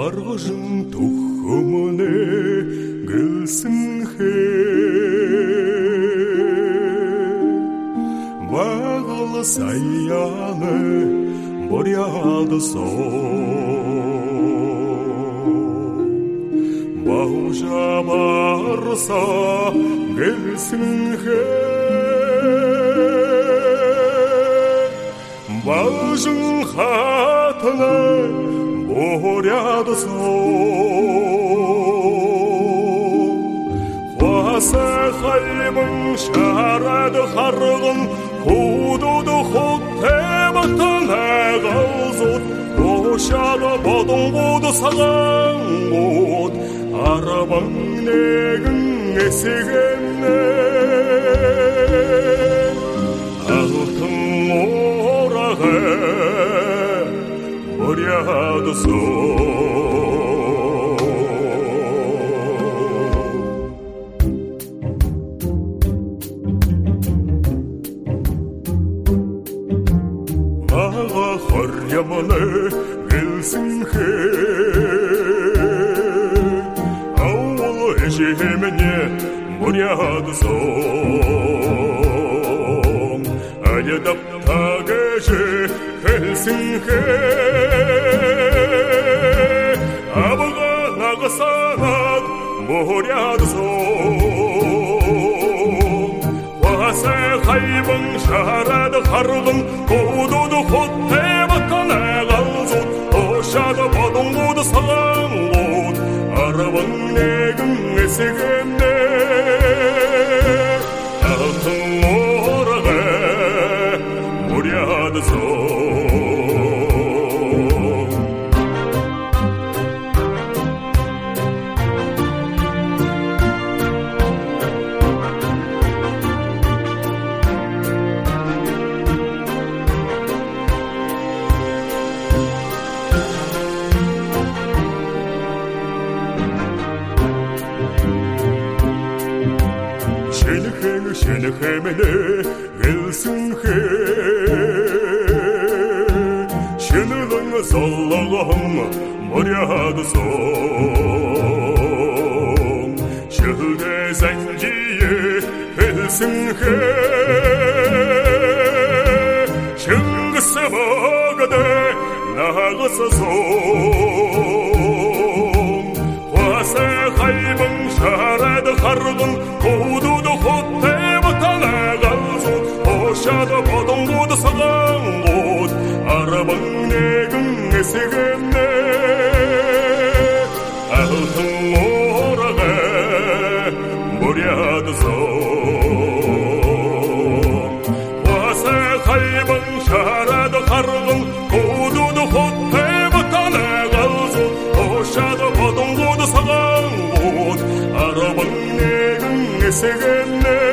маргажын төхөмнө гэлсэн багал саяны борядсоо баужамарса гэлсэн бажын хатны борядсоо хваса хаймын шарад харгын худуд хоттэбатан агалзут ошада бодонгууд сагангууд арабан нэгэн эсэгэнэ алтын орагы борядсоо хорьямны гэлсэн ауул эжэмне борядсоо аядап тагэж гэлсэн абга нагасанад борядсоо васа хайбан шарад харгын гудуд хоттэбатан агалзут ошада бодонгууд сагангууд арабан нэгэн эсэгэнэ алтын орагы борядсоо 신흥해매네 гэлсэн 신흥은 соллогом борядсоо шөлдө занжие гэлсэн шыңгыс богдэ нагасоо васа хайбан шарад харгын гудуд хоттэбатан агалзут ошада бодонгууд сагангууд арабан нэгэн эсэгэнэ алтын орагы борядсоо васа хайбан шарад харгын гудуд хоттэбатан агалзут ошада бодонгууд сагангууд арабан нэгэн эсэгэнэ